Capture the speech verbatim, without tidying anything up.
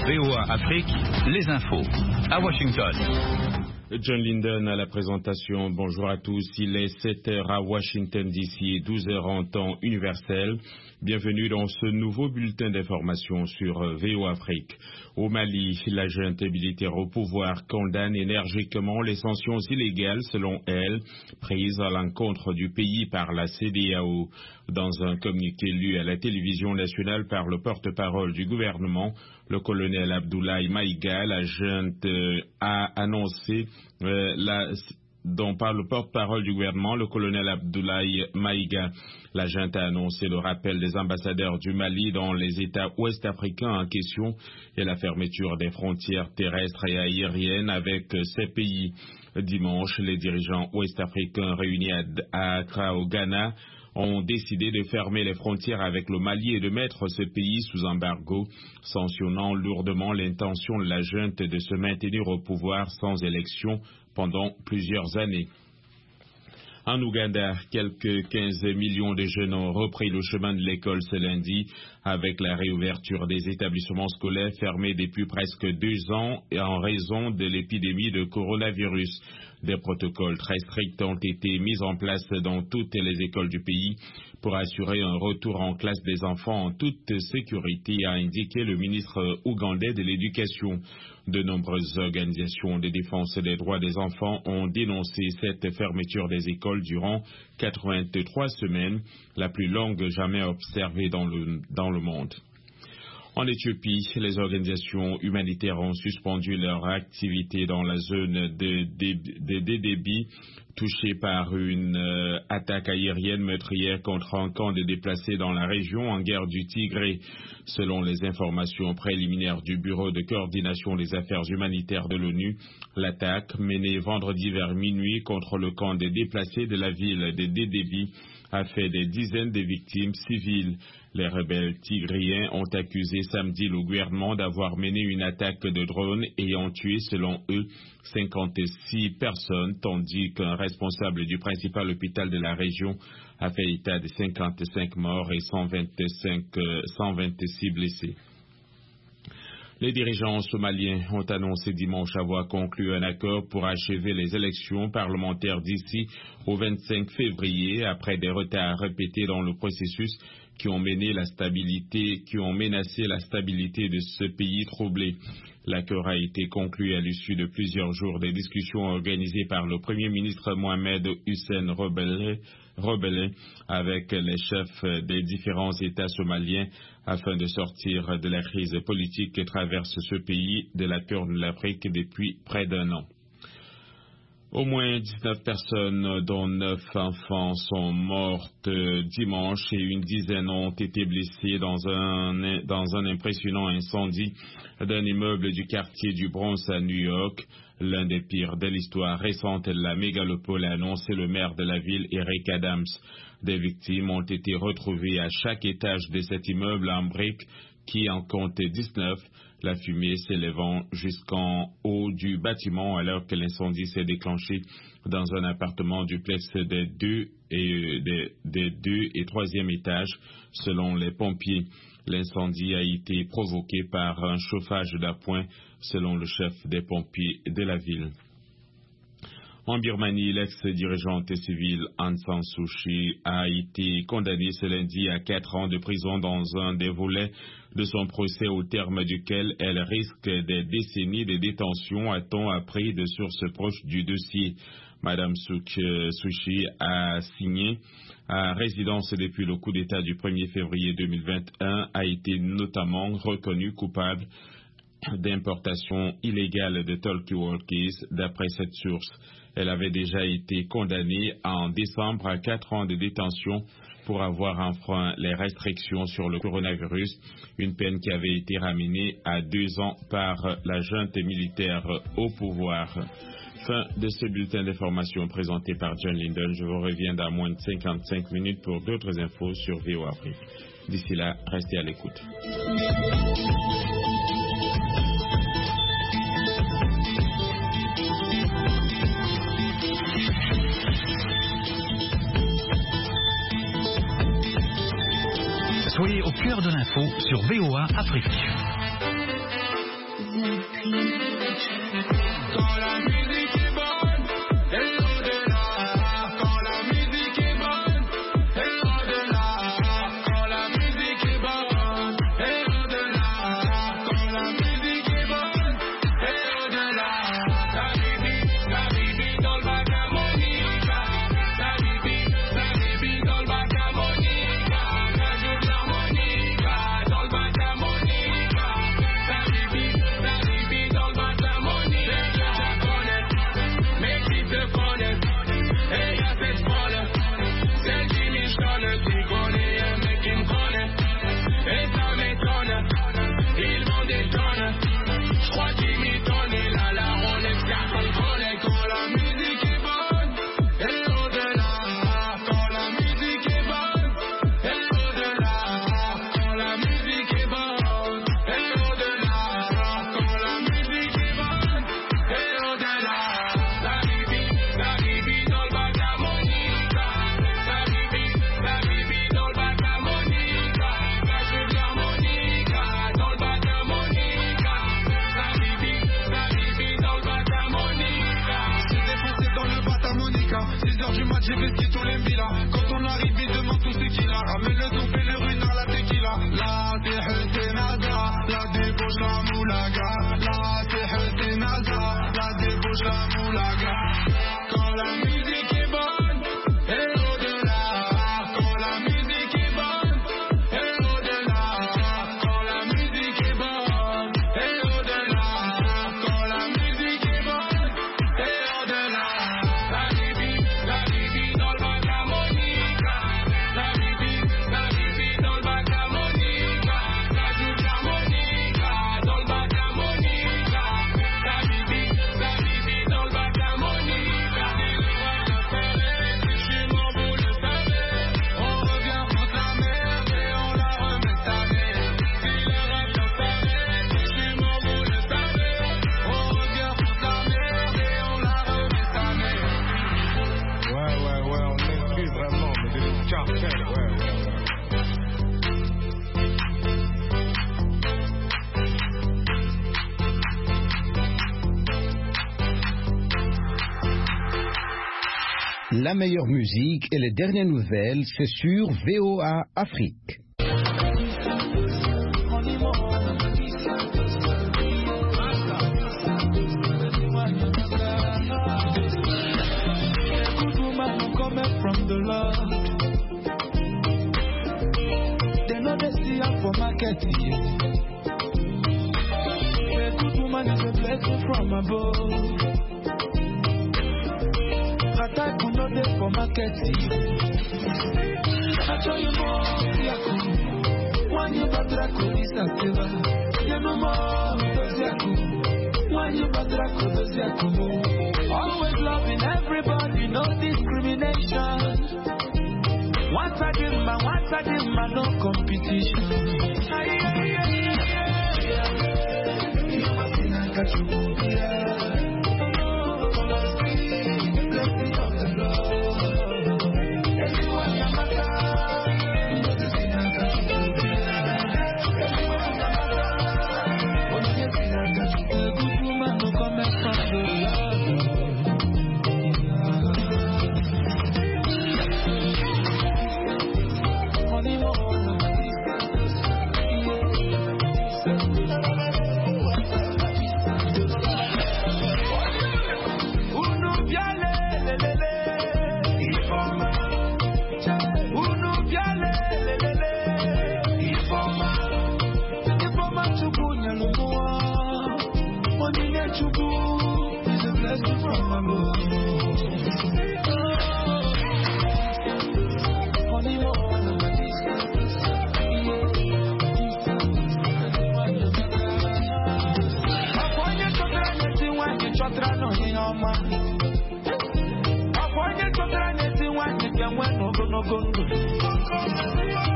V O A Afrique, les infos. À Washington. John Linden à la présentation. Bonjour à tous. Il est sept heures à Washington D C et douze heures en temps universel. Bienvenue dans ce nouveau bulletin d'information sur V O A Afrique. Au Mali, la junte militaire au pouvoir condamne énergiquement les sanctions illégales, selon elle, prises à l'encontre du pays par la C D A O. Dans un communiqué lu à la télévision nationale par le porte-parole du gouvernement, le colonel Abdoulaye Maïga, la junte euh, a annoncé euh, la... dont par le porte-parole du gouvernement, le colonel Abdoulaye Maïga. La junte a annoncé le rappel des ambassadeurs du Mali dans les États ouest-africains en question et la fermeture des frontières terrestres et aériennes avec ces pays. Dimanche, les dirigeants ouest-africains réunis à Accra au Ghana ont décidé de fermer les frontières avec le Mali et de mettre ce pays sous embargo, sanctionnant lourdement l'intention de la junte de se maintenir au pouvoir sans élection pendant plusieurs années. En Ouganda, quelques quinze millions de jeunes ont repris le chemin de l'école ce lundi avec la réouverture des établissements scolaires fermés depuis presque deux ans et en raison de l'épidémie de coronavirus. Des protocoles très stricts ont été mis en place dans toutes les écoles du pays pour assurer un retour en classe des enfants en toute sécurité, a indiqué le ministre ougandais de l'Éducation. De nombreuses organisations de défense des droits des enfants ont dénoncé cette fermeture des écoles durant quatre-vingt-trois semaines, la plus longue jamais observée dans le, dans le monde. En Éthiopie, les organisations humanitaires ont suspendu leur activité dans la zone de Dédébi, touchée par une euh, attaque aérienne meurtrière contre un camp de déplacés dans la région en guerre du Tigré. Selon les informations préliminaires du Bureau de coordination des affaires humanitaires de l'ONU, l'attaque menée vendredi vers minuit contre le camp des déplacés de la ville de Dédébi a fait des dizaines de victimes civiles. Les rebelles tigriens ont accusé samedi le gouvernement d'avoir mené une attaque de drone ayant tué, selon eux, cinquante-six personnes, tandis qu'un responsable du principal hôpital de la région a fait état de cinquante-cinq morts et cent vingt-cinq, cent vingt-six blessés. Les dirigeants somaliens ont annoncé dimanche avoir conclu un accord pour achever les élections parlementaires d'ici au vingt-cinq février, après des retards répétés dans le processus qui ont mené la stabilité, qui ont menacé la stabilité de ce pays troublé. L'accord a été conclu à l'issue de plusieurs jours de discussions organisées par le Premier ministre Mohamed Hussein Rebelle avec les chefs des différents États somaliens afin de sortir de la crise politique qui traverse ce pays de la Corne de l'Afrique depuis près d'un an. Au moins dix-neuf personnes, dont neuf enfants, sont mortes dimanche et une dizaine ont été blessées dans un, dans un impressionnant incendie d'un immeuble du quartier du Bronx à New York. L'un des pires de l'histoire récente de la mégalopole, a annoncé le maire de la ville, Eric Adams. Des victimes ont été retrouvées à chaque étage de cet immeuble en briques qui en compte dix-neuf, la fumée s'élevant jusqu'en haut du bâtiment alors que l'incendie s'est déclenché dans un appartement duplex des deux et, des, des deux et troisième étages, selon les pompiers. L'incendie a été provoqué par un chauffage d'appoint, selon le chef des pompiers de la ville. En Birmanie, l'ex-dirigeante civile Aung San Suu Kyi a été condamnée ce lundi à quatre ans de prison dans un des volets de son procès au terme duquel elle risque des décennies de détention, a-t-on appris de sources proches du dossier. Madame Suu Kyi a signé à résidence depuis le coup d'État du premier février deux mille vingt et un, a été notamment reconnue coupable d'importation illégale de talkie-walkies, d'après cette source. Elle avait déjà été condamnée en décembre à quatre ans de détention pour avoir enfreint les restrictions sur le coronavirus, une peine qui avait été ramenée à deux ans par la junte militaire au pouvoir. Fin de ce bulletin d'information présenté par John Linden. Je vous reviens dans moins de cinquante-cinq minutes pour d'autres infos sur V O A Afrique. D'ici là, restez à l'écoute. Soyez au cœur de l'info sur V O A Afrique. La meilleure musique et les dernières nouvelles, c'est sur V O A Afrique. Attack on the day for marketing. I tell you more, Yaku. When you batraco is a killer. You know more, Yaku. When you batraco is Yaku. Always loving everybody, no discrimination. Once I give my, once I give my, no competition. Aye, aye, aye, aye. You must be like a true. When no go no go